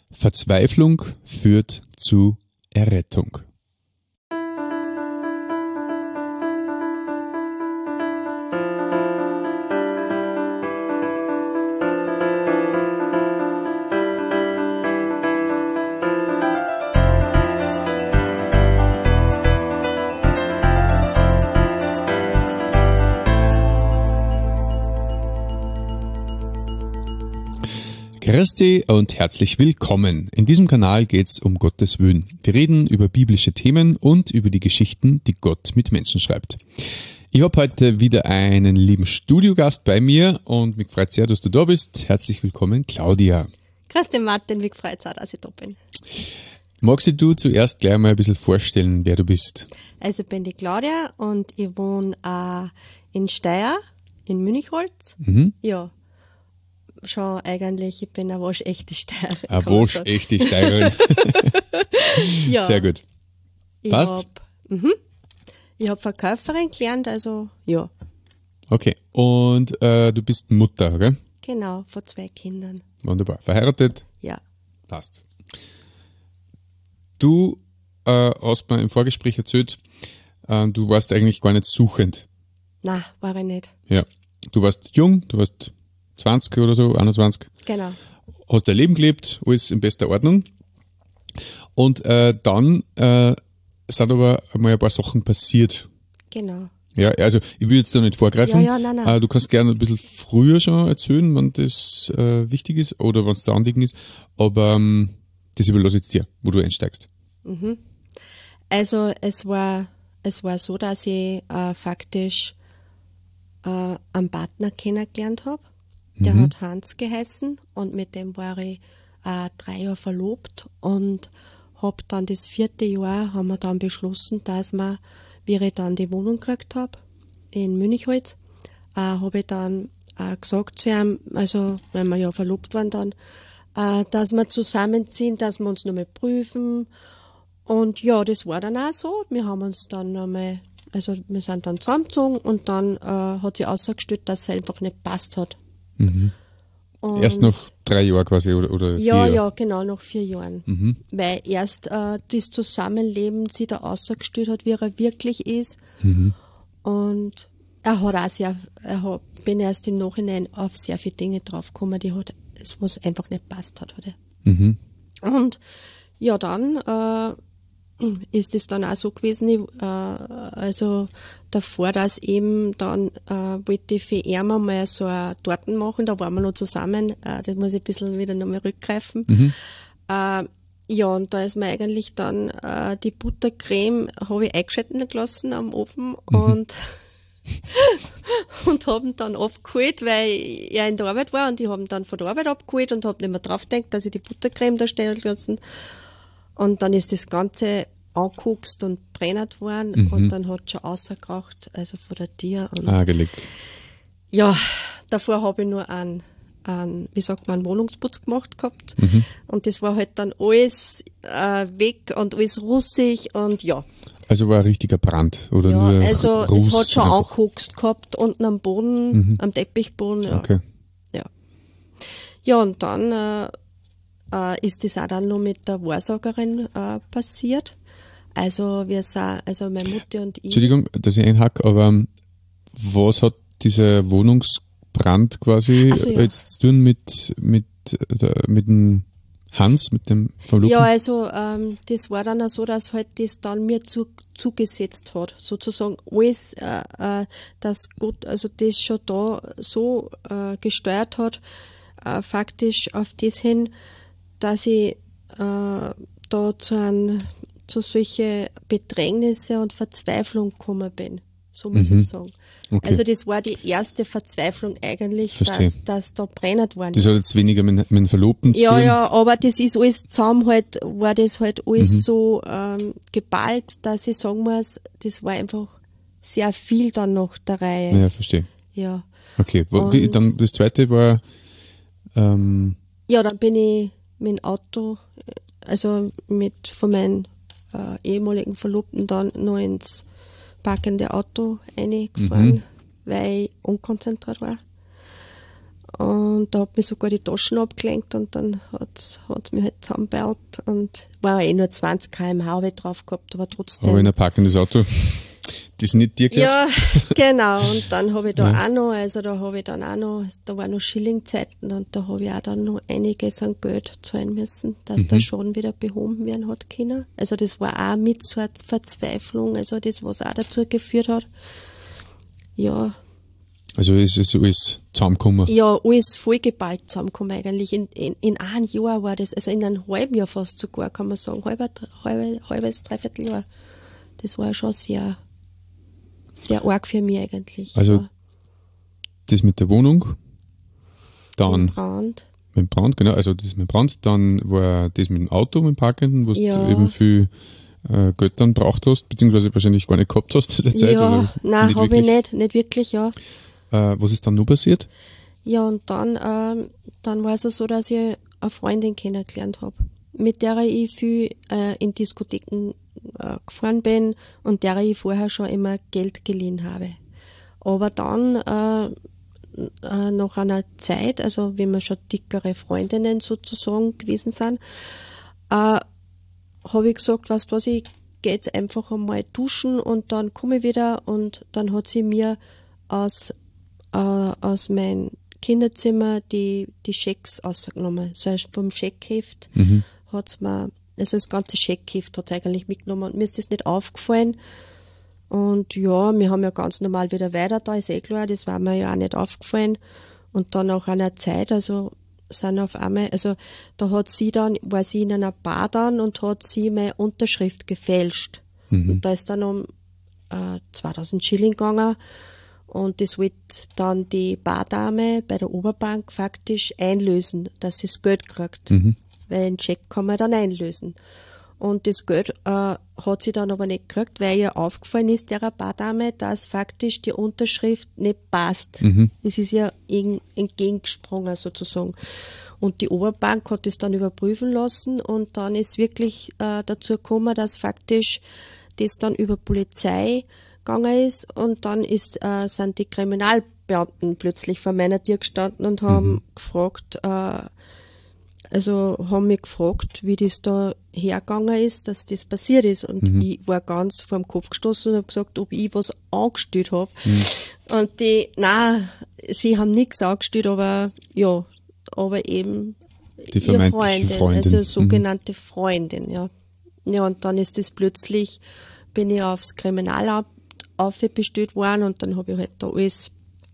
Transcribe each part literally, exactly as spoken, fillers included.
Verzweiflung führt zu Errettung. Christi und herzlich willkommen. In diesem Kanal geht's um Gottes Willen. Wir reden über biblische Themen und über die Geschichten, die Gott mit Menschen schreibt. Ich habe heute wieder einen lieben Studiogast bei mir und mich freut sehr, dass du da bist. Herzlich willkommen, Claudia. Christi Martin, mich freut es auch, dass ich da bin. Magst du zuerst gleich mal ein bisschen vorstellen, wer du bist? Also ich bin die Claudia und ich wohne äh, in Steyr, in Münchholz. Mhm. Ja. Schon eigentlich, ich bin eine waschechte Steirerin. Eine waschechte Steirerin. Ja. Sehr gut. Passt? Ich habe mhm. hab Verkäuferin gelernt, also ja. Okay, und äh, du bist Mutter, gell? Genau, von zwei Kindern. Wunderbar. Verheiratet? Ja. Passt. Du äh, hast mir im Vorgespräch erzählt, äh, du warst eigentlich gar nicht suchend. Nein, war ich nicht. Ja. Du warst jung, du warst zwanzig oder so, einundzwanzig. Genau. Hast dein Leben gelebt, alles in bester Ordnung. Und äh, dann äh, sind aber mal ein paar Sachen passiert. Genau. Ja, also ich will jetzt da nicht vorgreifen. Ja, ja, nein, nein. Äh, du kannst gerne ein bisschen früher schon erzählen, wenn das äh, wichtig ist oder wenn es da Anliegen ist. Aber ähm, das überlasse ich jetzt dir, wo du einsteigst. Mhm. Also es war, es war so, dass ich äh, faktisch äh, einen Partner kennengelernt habe. Der Mhm. hat Hans geheißen und mit dem war ich äh, drei Jahre verlobt und hab dann das vierte Jahr haben wir dann beschlossen, dass wir, wie ich dann die Wohnung gekriegt habe in Münchholz, äh, habe ich dann äh, gesagt zu ihm, also wenn wir ja verlobt waren dann, äh, dass wir zusammenziehen, dass wir uns nochmal prüfen. Und ja, das war dann auch so. Wir haben uns dann nochmal, also wir sind dann zusammengezogen und dann äh, hat sich ausgestellt, dass es einfach nicht passt hat. Mhm. Und Erst nach drei Jahren quasi oder, oder vier Ja, Jahren? ja, genau, nach vier Jahren. Mhm. Weil erst äh, das Zusammenleben sich da ausgestellt hat, wie er wirklich ist. Mhm. Und er hat auch sehr, er hat, bin erst im Nachhinein auf sehr viele Dinge draufgekommen, die hat, was einfach nicht passt hat. Hat er. Mhm. Und ja, dann äh, ist es dann auch so gewesen, ich, äh, also davor, dass eben dann äh, wollte ich für ihn mal so eine Torten machen, da waren wir noch zusammen, äh, das muss ich ein bisschen wieder nochmal rückgreifen. Mhm. Äh, ja, und da ist mir eigentlich dann äh, die Buttercreme, habe ich eingeschalten gelassen am Ofen Mhm. und und haben dann abgeholt, weil er in der Arbeit war und die haben dann von der Arbeit abgeholt und habe nicht mehr drauf gedacht, dass ich die Buttercreme da stehen gelassen. Und dann ist das Ganze angeguckt und brennt worden Mhm. und dann hat es schon rausgekracht, also von der Tür. Und Argelig. ja, davor habe ich nur einen, einen, wie sagt man, einen Wohnungsputz gemacht gehabt. Mhm. Und das war halt dann alles äh, weg und alles russig und ja. Also war ein richtiger Brand oder ja nur also Ruß es hat schon einfach? angeguckt gehabt, unten am Boden, Mhm. am Teppichboden. Ja. Okay. Ja. Ja, und dann äh, äh, ist das auch dann noch mit der Wahrsagerin äh, passiert. Also wir sind, also meine Mutter und ich. Entschuldigung, dass ich einhacke, aber ähm, was hat dieser Wohnungsbrand quasi Ach so, ja. jetzt zu tun mit, mit, äh, mit dem Hans, mit dem Verlobten? Ja, also ähm, das war dann auch so, dass halt das dann mir zu, zugesetzt hat, sozusagen alles, äh, äh, dass Gott, also das schon da so äh, gesteuert hat, äh, faktisch auf das hin, dass ich äh, da zu einem, zu solche Bedrängnisse und Verzweiflung gekommen bin, so muss Mhm. ich sagen. Okay. Also das war die erste Verzweiflung eigentlich, Verstehe. dass, dass da brennend worden Das hat jetzt weniger mit, mit dem Verlobten zu ja, tun? ja, aber das ist alles zusammen halt, war das halt alles Mhm. so ähm, geballt, dass ich sagen muss, das war einfach sehr viel dann noch der Reihe. Ja, verstehe. Ja. Okay, Wo- wie, Und- dann das zweite war, ähm, Ja, dann bin ich mit dem Auto, also mit von meinem äh, ehemaligen Verlobten dann noch ins parkende Auto reingefahren, Mhm. weil ich unkonzentriert war. Und da hat mich sogar die Taschen abgelenkt und dann hat es mich halt zusammengebaut und war eh nur zwanzig Kilometer pro Stunde drauf gehabt, aber trotzdem. Aber in ein parkendes Auto, das nicht dir gehört? Ja, genau. Und dann habe ich da Ja. auch noch, also da habe ich dann auch noch, da waren noch Schillingzeiten und da habe ich auch dann noch einiges an Geld zahlen müssen, dass Mhm. der Schaden wieder behoben werden hat können. Also das war auch mit so einer Verzweiflung, also das, was auch dazu geführt hat. Ja, Also es ist alles zusammengekommen. ja, alles vollgeballt zusammengekommen eigentlich. In, in, in einem Jahr war das, also in einem halben Jahr fast sogar, kann man sagen, halber, halbe, halbes, dreiviertel Jahr. Das war schon sehr, sehr arg für mich eigentlich. Also ja. Das mit der Wohnung, dann Den Brand. mit dem Brand, genau, also das mit dem Brand, dann war das mit dem Auto, mit dem Parkenden, wo Ja. du eben viel äh, Geld dann braucht hast, beziehungsweise wahrscheinlich gar nicht gehabt hast zu der Zeit. Ja, also nein, habe ich wirklich. nicht, nicht wirklich, ja. Äh, was ist dann noch passiert? Ja, und dann, ähm, dann war es so, dass ich eine Freundin kennengelernt habe, mit der ich viel äh, in Diskotheken äh, gefahren bin und der ich vorher schon immer Geld geliehen habe. Aber dann, äh, äh, nach einer Zeit, also wenn wir schon dickere Freundinnen sozusagen gewesen sind, äh, habe ich gesagt, weißt du was, ich gehe jetzt einfach einmal duschen und dann komme ich wieder und dann hat sie mir aus, äh, aus meinem Kinderzimmer die, die Schecks ausgenommen. So heißt vom Scheckheft Mhm. hat's mir, also das ganze Scheckheft hat eigentlich mitgenommen und mir ist das nicht aufgefallen. Und ja, wir haben ja ganz normal wieder weiter da, ist eh klar, das war mir ja auch nicht aufgefallen. Und dann nach einer Zeit, also sind auf einmal, also da hat sie dann, war sie in einer Bar dann und hat sie meine Unterschrift gefälscht. Mhm. Und da ist dann um äh, zweitausend Schilling gegangen und das wollte dann die Bardame bei der Oberbank faktisch einlösen, dass sie das Geld kriegt. Mhm. Weil einen Scheck kann man dann einlösen. Und das Geld äh, hat sie dann aber nicht gekriegt, weil ihr aufgefallen ist, der Bardame, dass faktisch die Unterschrift nicht passt. Mhm. Es ist ja eng- entgegengesprungen sozusagen. Und die Oberbank hat es dann überprüfen lassen und dann ist wirklich äh, dazu gekommen, dass faktisch das dann über Polizei gegangen ist und dann ist, äh, sind die Kriminalbeamten plötzlich vor meiner Tür gestanden und haben Mhm. gefragt, äh, also haben mich gefragt, wie das da hergegangen ist, dass das passiert ist. Und Mhm. ich war ganz vor dem Kopf gestoßen und habe gesagt, ob ich was angestellt habe. Mhm. Und die, nein, sie haben nichts angestellt, aber ja, aber eben Die ihre vermeintliche Freundin, Freundin. also sogenannte Freundin, ja. Ja, und dann ist das plötzlich, bin ich aufs Kriminalamt aufbestellt worden und dann habe ich halt da alles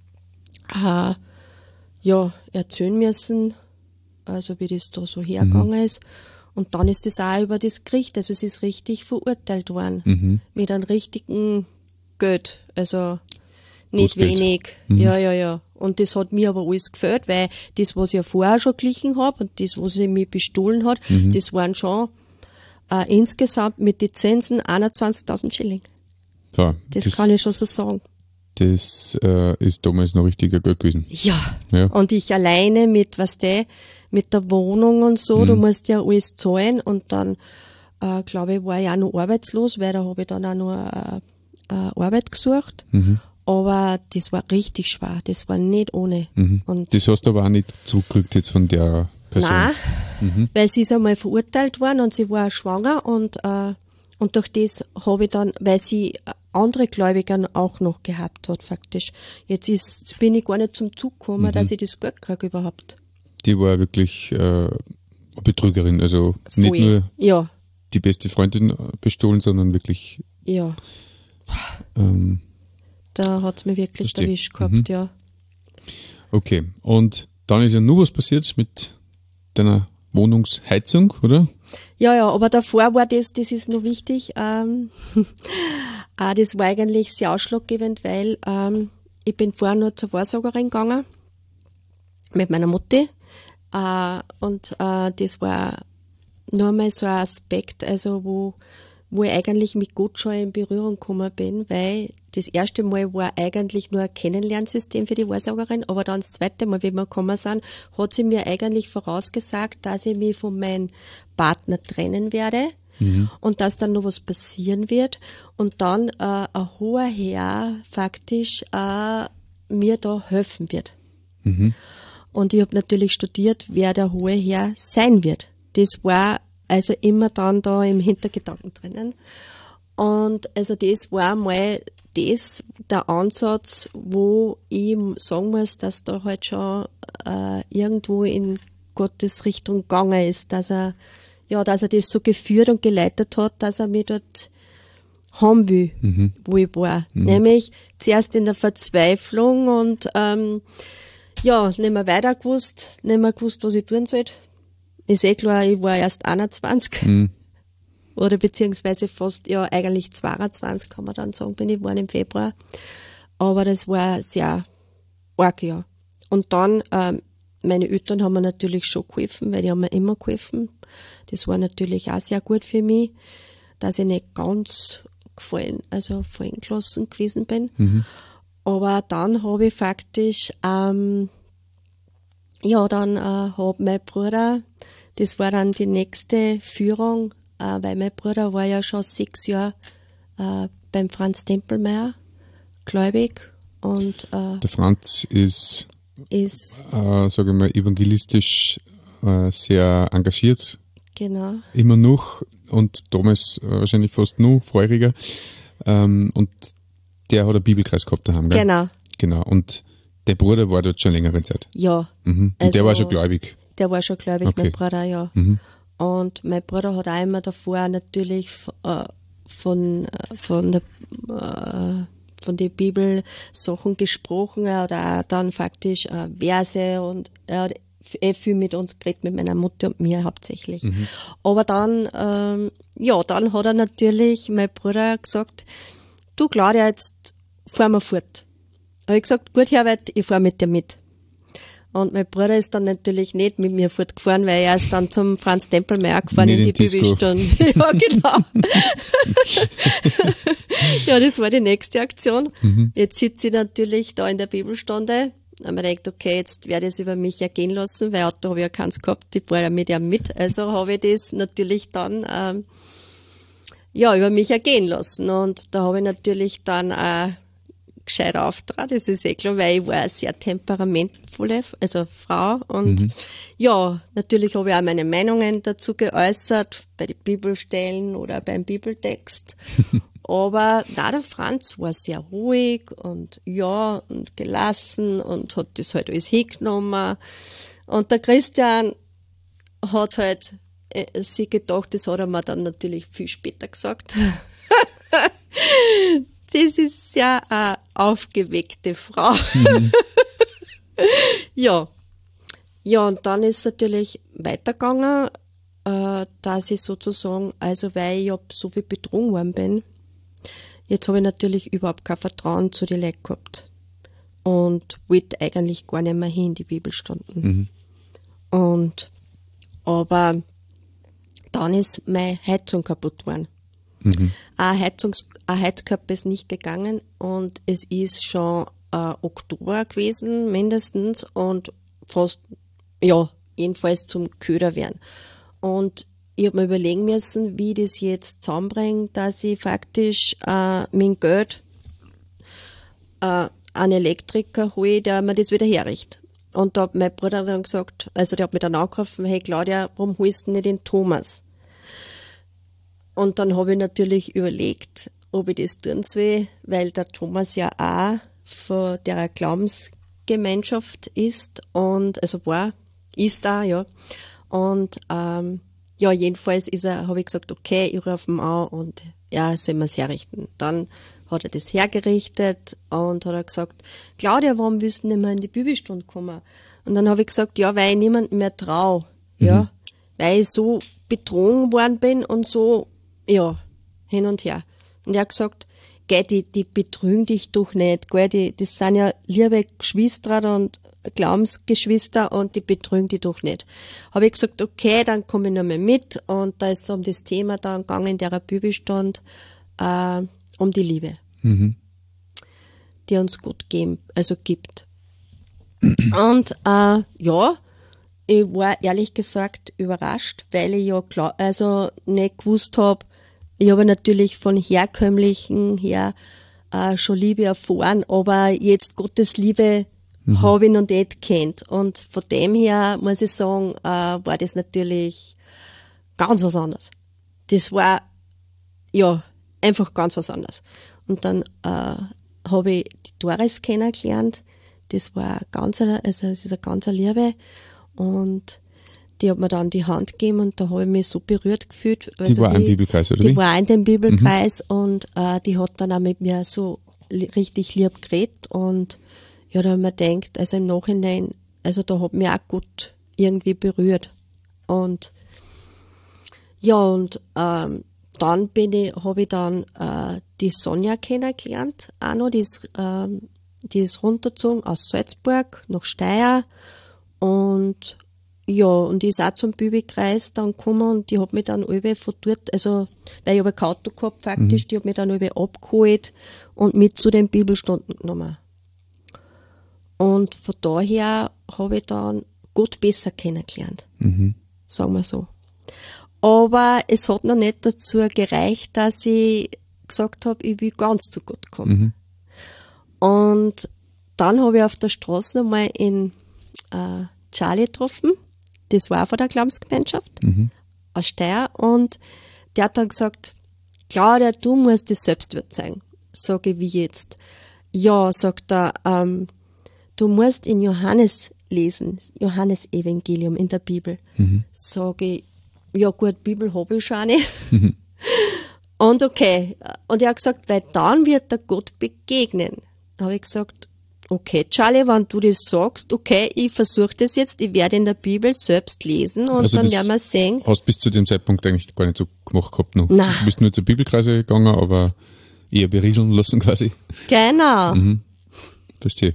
äh, ja, erzählen müssen, also wie das da so hergegangen ist. Und dann ist das auch über das Gericht, also es ist richtig verurteilt worden. Mhm. Mit einem richtigen Geld, also nicht Bußgeld. wenig. Ja, ja, ja. Und das hat mir aber alles gefällt, weil das, was ich ja vorher schon glichen habe und das, was sie mir bestohlen hat, das waren schon äh, insgesamt mit den Zinsen einundzwanzigtausend Schilling. Klar, Das, das, kann ich schon so sagen. das äh, ist damals noch richtiger Geld gewesen. Ja. Ja. Und ich alleine mit, was der, mit der Wohnung und so, du musst ja alles zahlen und dann, äh, glaube ich, war ich auch noch arbeitslos, weil da habe ich dann auch noch äh, äh, Arbeit gesucht. Mhm. Aber das war richtig schwer, das war nicht ohne. Mhm. Und Das hast du aber auch nicht zurückgekriegt jetzt von der Person. nein, weil sie ist einmal verurteilt worden und sie war schwanger und, äh, und durch das habe ich dann, weil sie andere Gläubiger auch noch gehabt hat, faktisch. Jetzt ist, bin ich gar nicht zum Zug gekommen, dass ich das Geld kriege überhaupt. Die war wirklich äh, eine Betrügerin, also nicht Voll. nur Ja, die beste Freundin bestohlen, sondern wirklich ja. ähm, Da hat es mich wirklich Verstehe. erwischt gehabt, Mhm. ja. okay. Und dann ist ja nur was passiert mit deiner Wohnungsheizung, oder? Ja, ja, aber davor war das, das ist noch wichtig, ähm, äh, das war eigentlich sehr ausschlaggebend, weil ähm, ich bin vorher nur zur Wahrsagerin gegangen mit meiner Mutti äh, und äh, das war nur mal so ein Aspekt, also wo, wo ich eigentlich mit Gott schon in Berührung gekommen bin, weil das erste Mal war eigentlich nur ein Kennenlernsystem für die Wahrsagerin, aber dann das zweite Mal, wie wir gekommen sind, hat sie mir eigentlich vorausgesagt, dass ich mich von meinem Partner trennen werde und dass dann noch was passieren wird und dann äh, ein hoher Herr faktisch äh, mir da helfen wird. Mhm. Und ich habe natürlich studiert, wer der hohe Herr sein wird. Das war also immer dann da im Hintergedanken drinnen. Und also das war mal das, der Ansatz, wo ich sagen muss, dass da halt schon äh, irgendwo in Gottes Richtung gegangen ist, dass er, ja, dass er das so geführt und geleitet hat, dass er mich dort haben will, mhm. wo ich war. Mhm. Nämlich zuerst in der Verzweiflung und ähm, ja, nicht mehr weiter gewusst, nicht mehr gewusst, was ich tun sollte. Ist eh klar, ich war erst einundzwanzig. Mhm. Oder beziehungsweise fast, ja, eigentlich zweiundzwanzig, kann man dann sagen, bin ich geworden im Februar. Aber das war sehr arg, ja. Und dann, ähm, meine Eltern haben mir natürlich schon geholfen, weil die haben mir immer geholfen. Das war natürlich auch sehr gut für mich, dass ich nicht ganz gefallen, also fallen gelassen gewesen bin. Mhm. Aber dann habe ich faktisch, ähm, ja, dann äh, hat mein Bruder, das war dann die nächste Führung, äh, weil mein Bruder war ja schon sechs Jahre äh, beim Franz Tempelmeier gläubig. Und, äh, der Franz ist, ist äh, sage ich mal, evangelistisch äh, sehr engagiert. Genau. Immer noch und damals äh, wahrscheinlich fast noch feuriger. Ähm, und der hat einen Bibelkreis gehabt daheim, gell? Genau. Genau. Und der Bruder war dort schon längere Zeit. Ja. Mhm. Und also, der war schon gläubig. Der war schon gläubig, okay. Mein Bruder, ja. Mhm. Und mein Bruder hat auch immer davor natürlich äh, von, von der äh, von den Bibelsachen gesprochen. Er hat auch dann faktisch äh, Verse und er hat eh viel mit uns geredet, mit meiner Mutter und mir hauptsächlich. Mhm. Aber dann, ähm, ja, dann hat er natürlich, mein Bruder, gesagt, du Claudia, jetzt fahren wir fort. Habe ich gesagt, gut, Herbert, ich fahre mit dir mit. Und mein Bruder ist dann natürlich nicht mit mir fortgefahren, weil er ist dann zum Franz Tempelmeier gefahren nicht in die Bibelstunde. Ja, genau. Ja, das war die nächste Aktion. Mhm. Jetzt sitze ich natürlich da in der Bibelstunde. Da habe ich gedacht, okay, jetzt werde ich es über mich ergehen lassen, weil Auto habe ich ja keins gehabt, ich war ja mit ihm mit. Also habe ich das natürlich dann ähm, ja über mich ergehen lassen. Und da habe ich natürlich dann auch gescheit auftragen, das ist eh klar, weil ich war eine sehr temperamentvolle, also Frau. Und mhm. ja, natürlich habe ich auch meine Meinungen dazu geäußert, bei den Bibelstellen oder beim Bibeltext. Aber na, der Franz war sehr ruhig und ja, und gelassen und hat das halt alles hingenommen. Und der Christian hat halt äh, sich gedacht, das hat er mir dann natürlich viel später gesagt. Das ist ja eine aufgeweckte Frau. Mhm. Ja. Ja, und dann ist es natürlich weitergegangen, äh, dass ich sozusagen, also weil ich so viel betrogen worden bin, jetzt habe ich natürlich überhaupt kein Vertrauen zu den Leuten gehabt. Und wollte eigentlich gar nicht mehr hin in die Bibelstunden. Mhm. Und, aber dann ist meine Heizung kaputt geworden. Mhm. Ein, Heizungs-, ein Heizkörper ist nicht gegangen und es ist schon äh, Oktober gewesen, mindestens, und fast, ja, jedenfalls zum Köder werden. Und ich habe mir überlegen müssen, wie ich das jetzt zusammenbringe, dass ich faktisch äh, mein Geld äh, einen Elektriker hole, der mir das wieder herrichtet. Und da hat mein Bruder dann gesagt, also der hat mich dann angerufen, hey Claudia, warum holst du nicht den Thomas? Und dann habe ich natürlich überlegt, ob ich das tun soll, weil der Thomas ja auch von der Glaubensgemeinschaft ist und, also war, ist da, ja. Und, ähm, ja, jedenfalls ist er, habe ich gesagt, okay, ich rufe ihn an und ja, soll mir es herrichten. Dann hat er das hergerichtet und hat er gesagt, Claudia, warum willst du nicht mehr in die Bibelstunde kommen? Und dann habe ich gesagt, ja, weil ich niemandem mehr traue, mhm. ja, weil ich so betrogen worden bin und so, ja, hin und her. Und er hat gesagt, gell, die, die betrügen dich doch nicht, gell, die, das sind ja liebe Geschwister und Glaubensgeschwister und die betrügen die doch nicht. Habe ich gesagt, okay, dann komme ich noch mal mit und da ist es um das Thema dann gegangen in der Bibelstunde, äh, um die Liebe, mhm. die uns Gott geben, also gibt. Und äh, ja, ich war ehrlich gesagt überrascht, weil ich ja klar, also nicht gewusst habe, ich habe natürlich von herkömmlichen her äh, schon Liebe erfahren, aber jetzt Gottes Liebe mhm. habe ich noch nicht gekannt. Und von dem her muss ich sagen, äh, war das natürlich ganz was anderes. Das war, ja, einfach ganz was anderes. Und dann äh, habe ich die Doris kennengelernt. Das war ganz, also das ist eine ganz Liebe. Und die hat mir dann die Hand gegeben und da habe ich mich so berührt gefühlt. Also die war die, im Bibelkreis, oder die wie? Die war in dem Bibelkreis mhm. und äh, die hat dann auch mit mir so li- richtig lieb geredet und ja, da habe ich mir gedacht, also im Nachhinein, also da hat mich auch gut irgendwie berührt. Und ja, und ähm, dann bin ich, habe ich dann äh, die Sonja kennengelernt, auch noch, die ist, ähm, die ist runtergezogen aus Salzburg nach Steyr und ja, und die ist auch zum Bibelkreis dann gekommen und die hat mich dann alle von dort, also, weil ich habe kein Auto gehabt faktisch, mhm. die hat mich dann alle abgeholt und mit zu den Bibelstunden genommen. Und von daher habe ich dann Gott besser kennengelernt, mhm. sagen wir so. Aber es hat noch nicht dazu gereicht, dass ich gesagt habe, ich will ganz zu Gott kommen. Mhm. Und dann habe ich auf der Straße nochmal in äh, Charlie getroffen. Das war von der Glaubensgemeinschaft mhm. aus Steyr. Und der hat dann gesagt, Claudia, du musst das Selbstwert zeigen. Sage ich, wie jetzt? Ja, sagt er, ähm, du musst in Johannes lesen, Johannes Evangelium in der Bibel. Mhm. Sage ich, ja gut, Bibel habe ich schon eine. Mhm. Und okay. Und er hat gesagt, weil dann wird der Gott begegnen. Da habe ich gesagt, okay, Charlie, wenn du das sagst, okay, ich versuche das jetzt, ich werde in der Bibel selbst lesen und also dann werden wir sehen. Hast bis zu dem Zeitpunkt eigentlich gar nicht so gemacht gehabt noch. Nein. Du bist nur zur Bibelkreise gegangen, aber eher berieseln lassen quasi. Genau. Mhm. Verstehe.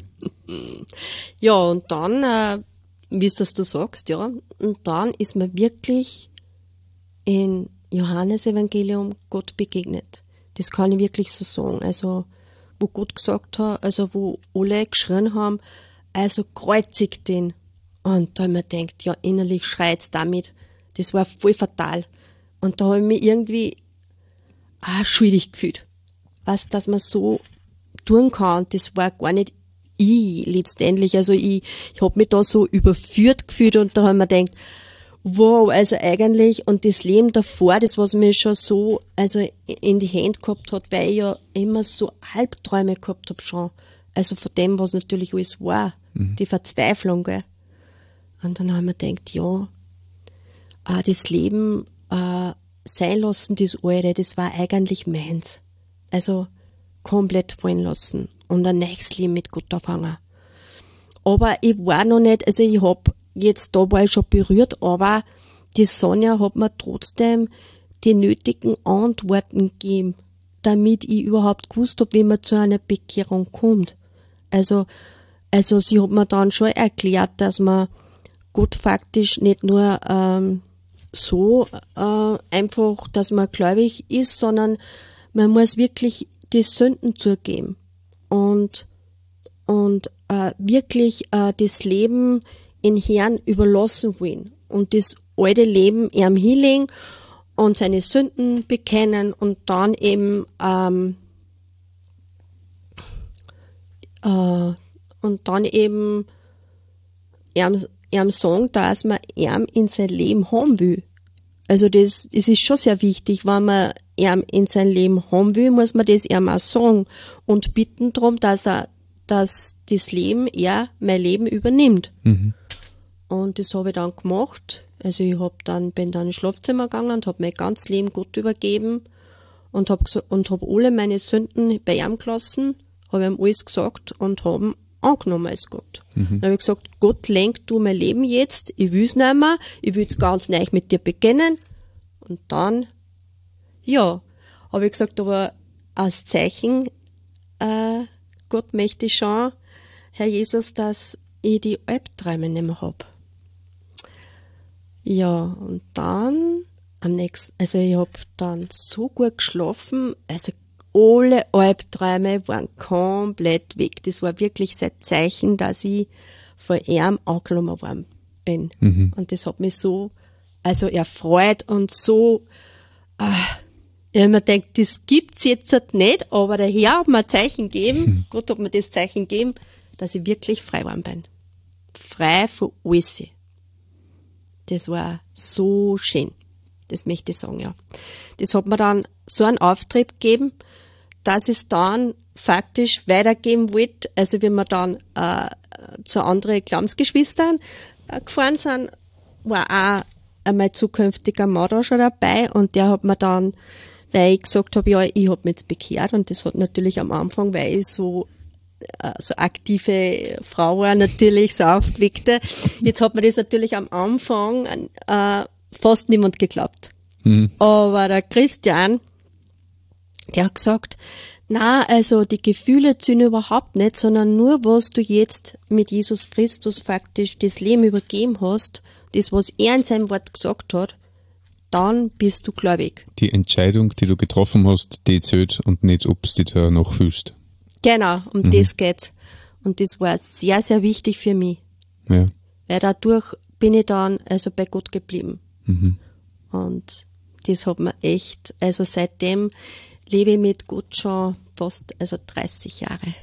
Ja, und dann, äh, wie es das du sagst, ja, und dann ist mir wirklich in Johannes Evangelium Gott begegnet. Das kann ich wirklich so sagen. Also, wo Gott gesagt hat, also wo alle geschrien haben, also kreuzigt den. Und da habe ich mir gedacht, ja, innerlich schreit's damit. Das war voll fatal. Und da habe ich mich irgendwie auch schuldig gefühlt. Was, dass man so tun kann. Das war gar nicht ich letztendlich. Also ich, ich habe mich da so überführt gefühlt und da habe ich mir gedacht, wow, also eigentlich, und das Leben davor, das was mir schon so, also in die Hände gehabt hat, weil ich ja immer so Albträume gehabt habe schon. Also von dem, was natürlich alles war. Mhm. Die Verzweiflung, gell. Und dann habe ich mir gedacht, ja, äh, das Leben äh, sein lassen, das Alte, das war eigentlich meins. Also komplett fallen lassen und ein neues Leben mit Gott anfangen. Aber ich war noch nicht, also ich hab jetzt, da war ich schon berührt, aber die Sonja hat mir trotzdem die nötigen Antworten gegeben, damit ich überhaupt gewusst habe, wie man zu einer Bekehrung kommt. Also, also sie hat mir dann schon erklärt, dass man Gott faktisch nicht nur ähm, so äh, einfach, dass man gläubig ist, sondern man muss wirklich die Sünden zugeben und, und äh, wirklich äh, das Leben in Herrn überlassen wollen und das alte Leben ihm hinlegen und seine Sünden bekennen und dann eben ähm, äh, und dann eben ihm, ihm sagen, dass man ihm in sein Leben haben will. Also das, das ist schon sehr wichtig, wenn man ihm in sein Leben haben will, muss man das ihm auch sagen und bitten darum, dass er, dass das Leben er mein Leben übernimmt. Mhm. Und das habe ich dann gemacht. Also ich hab dann, bin dann ins Schlafzimmer gegangen und habe mein ganzes Leben Gott übergeben und habe und hab alle meine Sünden bei ihm gelassen, habe ihm alles gesagt und habe angenommen als Gott. Mhm. Dann habe ich gesagt, Gott, lenk du mein Leben jetzt, ich will es nicht mehr, ich will es ganz neu mit dir beginnen. Und dann, ja, habe ich gesagt, aber als Zeichen, äh, Gott möchte ich schon, Herr Jesus, dass ich die Albträume nicht mehr habe. Ja, und dann am nächsten, also ich habe dann so gut geschlafen, also alle Albträume waren komplett weg. Das war wirklich sein Zeichen, dass ich von ihm angenommen worden bin. Mhm. Und das hat mich so, also erfreut und so, äh, ich habe mir gedacht, das gibt's jetzt nicht, aber der Herr hat mir ein Zeichen gegeben, mhm. Gott hat mir das Zeichen gegeben, dass ich wirklich frei geworden bin. Frei von alles. Das war so schön. Das möchte ich sagen, ja. Das hat mir dann so einen Auftrieb gegeben, dass es dann faktisch weitergeben wollte. Also, wenn wir dann äh, zu anderen Glaubensgeschwistern äh, gefahren sind, war auch mein zukünftiger Mann da schon dabei und der hat mir dann, weil ich gesagt habe, ja, ich habe mich jetzt bekehrt und das hat natürlich am Anfang, weil ich so äh, so aktive Frau war, natürlich so aufgeweckte. Jetzt hat mir das natürlich am Anfang äh, fast niemand geglaubt. Mhm. Aber der Christian, der hat gesagt, na, also die Gefühle zählen überhaupt nicht, sondern nur, was du jetzt mit Jesus Christus faktisch das Leben übergeben hast, das, was er in seinem Wort gesagt hat, dann bist du gläubig. Die Entscheidung, die du getroffen hast, die zählt und nicht, ob du dich da noch fühlst. Genau, um mhm. das geht's. Und das war sehr, sehr wichtig für mich. Ja. Weil dadurch bin ich dann also bei Gott geblieben. Mhm. Und das hat mir echt, also seitdem lebe ich mit Gott schon fast, also dreißig Jahre.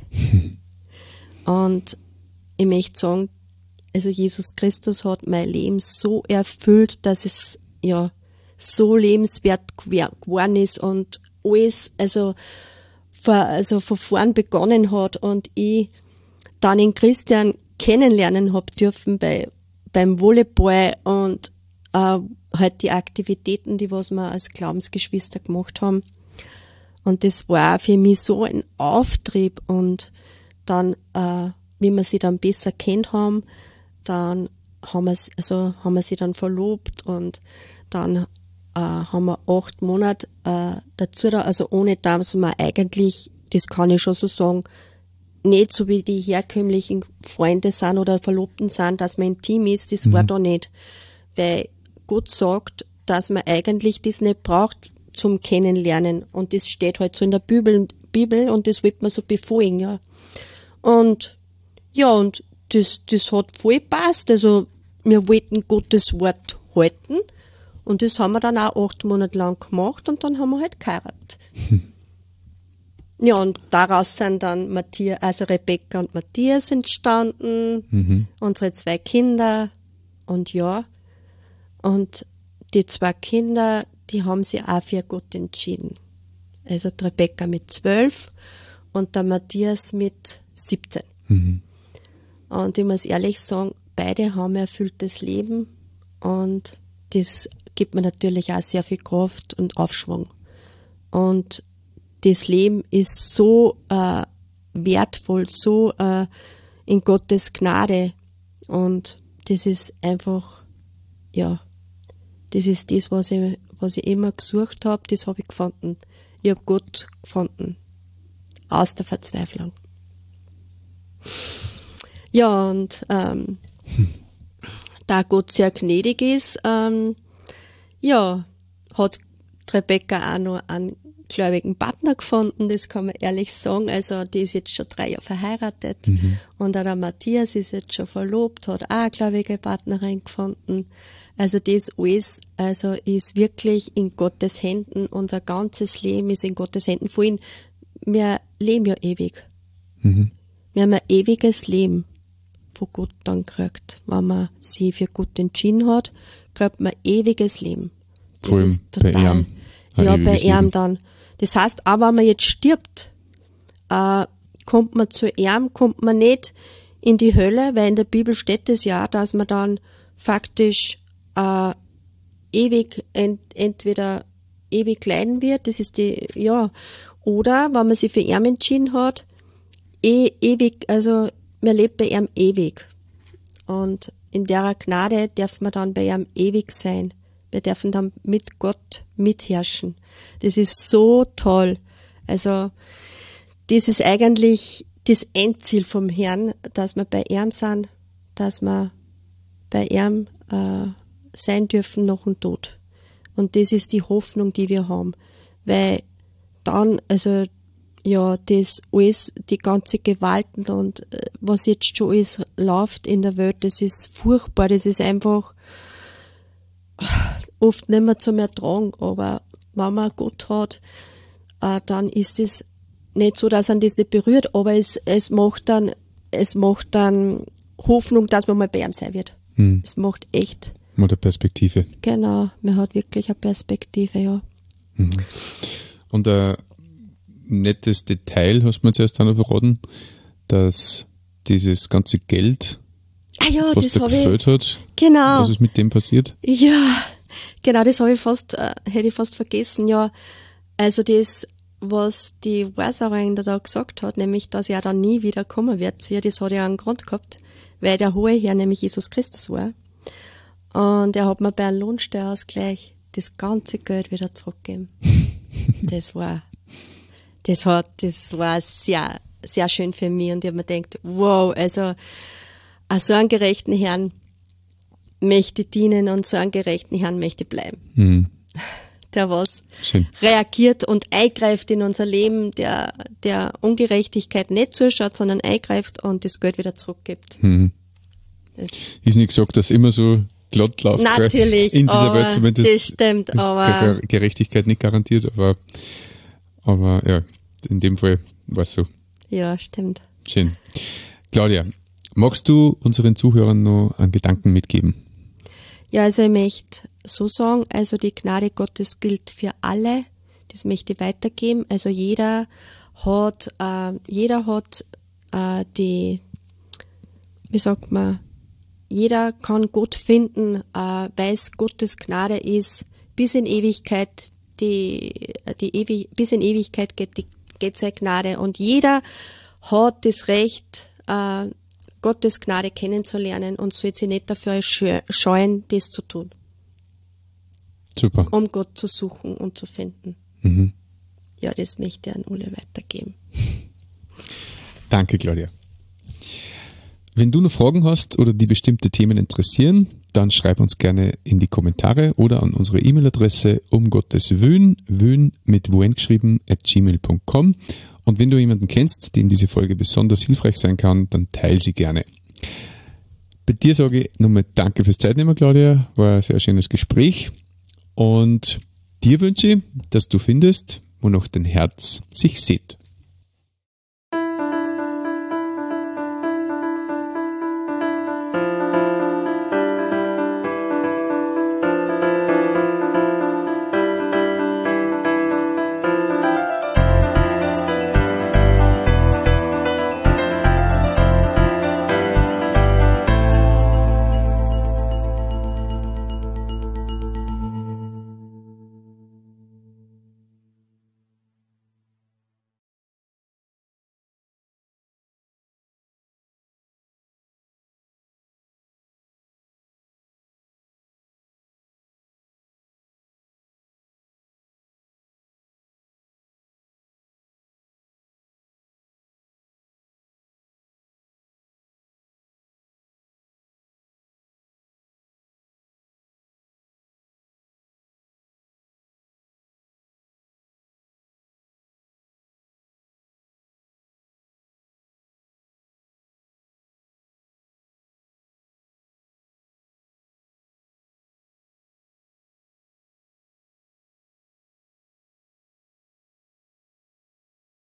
Und ich möchte sagen, also Jesus Christus hat mein Leben so erfüllt, dass es ja so lebenswert geworden ist und alles, also, vor, also von vorn begonnen hat und ich dann den Christian kennenlernen habe dürfen bei, beim Volleyball und äh, halt die Aktivitäten, die was wir als Glaubensgeschwister gemacht haben. Und das war für mich so ein Auftrieb und dann, äh, wie wir sie dann besser kennt haben, dann haben wir, also haben wir sie dann verlobt und dann äh, haben wir acht Monate äh, dazu, also ohne dass wir eigentlich, das kann ich schon so sagen, nicht so wie die herkömmlichen Freunde sind oder Verlobten sind, dass man intim ist, das mhm. war da nicht. Weil Gott sagt, dass man eigentlich das nicht braucht zum Kennenlernen und das steht halt so in der Bibel, Bibel und das wird man so befolgen, ja. Und ja, und das, das hat voll gepasst, also wir wollten Gottes Wort halten und das haben wir dann auch acht Monate lang gemacht und dann haben wir halt geheiratet. Hm. Ja, und daraus sind dann Matthias, also Rebecca und Matthias entstanden, mhm. unsere zwei Kinder und ja, und die zwei Kinder, die haben sich auch für Gott entschieden. Also die Rebecca mit zwölf und der Matthias mit siebzehn. Mhm. Und ich muss ehrlich sagen, beide haben ein erfülltes Leben und das gibt mir natürlich auch sehr viel Kraft und Aufschwung. Und das Leben ist so äh, wertvoll, so äh, in Gottes Gnade und das ist einfach, ja, das ist das, was ich, was ich immer gesucht habe, das habe ich gefunden. Ich habe Gott gefunden, aus der Verzweiflung. Ja, und ähm, hm. da Gott sehr gnädig ist, ähm, ja, hat Rebecca auch noch einen gläubigen Partner gefunden, das kann man ehrlich sagen. Also die ist jetzt schon drei Jahre verheiratet mhm. und auch der Matthias ist jetzt schon verlobt, hat auch eine gläubige Partnerin gefunden. Also das alles also ist wirklich in Gottes Händen, unser ganzes Leben ist in Gottes Händen. Vorhin, wir leben ja ewig. Mhm. Wir haben ein ewiges Leben von Gott dann gekriegt. Wenn man sich für Gott entschieden hat, kriegt man ewiges Leben. Das Vor allem ist total, bei ihm. Ja, bei ihm dann. Das heißt, auch wenn man jetzt stirbt, äh, kommt man zu ihm, kommt man nicht in die Hölle, weil in der Bibel steht es ja, dass man dann faktisch äh, ewig ent, entweder ewig leiden wird, das ist die, ja, oder wenn man sich für ihn entschieden hat, eh, ewig, also man lebt bei ihm ewig. Und in der Gnade darf man dann bei ihm ewig sein. Wir dürfen dann mit Gott mitherrschen. Das ist so toll. Also, das ist eigentlich das Endziel vom Herrn, dass wir bei ihm sind, dass wir bei ihm äh, sein dürfen nach dem Tod. Und das ist die Hoffnung, die wir haben. Weil dann, also, ja, das alles, die ganze Gewalten und äh, was jetzt schon alles läuft in der Welt, das ist furchtbar, das ist einfach oft nicht mehr zum Ertragen, aber wenn man Gott hat, äh, dann ist es nicht so, dass man das nicht berührt, aber es, es macht dann es macht dann Hoffnung, dass man mal bei ihm sein wird. Hm. Es macht echt. Mit der Perspektive. Genau, man hat wirklich eine Perspektive, ja. Mhm. Und ein nettes Detail, hast du mir zuerst auch noch verraten, dass dieses ganze Geld, Ah ja, was das da habe ich. gefällt hat, Genau. was ist mit dem passiert? Ja, genau, das habe ich fast, äh, hätte ich fast vergessen, ja. Also das, was die Wahrsagerin da gesagt hat, nämlich, dass er dann nie wieder kommen wird zu ihr, das hat ja einen Grund gehabt, weil der hohe Herr nämlich Jesus Christus war. Und er hat mir bei einem Lohnsteuerausgleich das ganze Geld wieder zurückgegeben. Das war, das hat, das war sehr, sehr schön für mich und ich habe mir gedacht, wow, also, an so einen gerechten Herrn möchte ich dienen und so einen gerechten Herrn möchte ich bleiben. Mhm. Der was Schön. reagiert und eingreift in unser Leben, der, der Ungerechtigkeit nicht zuschaut, sondern eingreift und das Geld wieder zurückgibt. Mhm. Das Ist nicht gesagt, dass immer so glatt läuft. gell? Natürlich, In dieser aber Welt zumindest. das stimmt, ist aber- Ger- Gerechtigkeit nicht garantiert, aber, aber ja, in dem Fall war es so. Ja, stimmt. Schön. Claudia, magst du unseren Zuhörern noch einen Gedanken mitgeben? Ja, also ich möchte so sagen, also die Gnade Gottes gilt für alle, das möchte ich weitergeben. Also jeder hat, äh, jeder hat äh, die, wie sagt man, jeder kann Gott finden, äh, weil es Gottes Gnade ist, bis in Ewigkeit, die, die ewig, bis in Ewigkeit geht, die, geht seine Gnade und jeder hat das Recht, äh, Gottes Gnade kennenzulernen und soll sich nicht dafür scheuen, das zu tun, Super. um Gott zu suchen und zu finden. Mhm. Ja, das möchte ich an alle weitergeben. Danke, Claudia. Wenn du noch Fragen hast oder die bestimmte Themen interessieren, dann schreib uns gerne in die Kommentare oder an unsere E-Mail-Adresse um Gottes Willen, Willen mit Wuen geschrieben, at gmail punkt com. Und wenn du jemanden kennst, dem diese Folge besonders hilfreich sein kann, dann teile sie gerne. Bei dir sage ich nochmal danke fürs Zeitnehmen, Claudia. War ein sehr schönes Gespräch. Und dir wünsche ich, dass du findest, wonach dein Herz sich sehnt.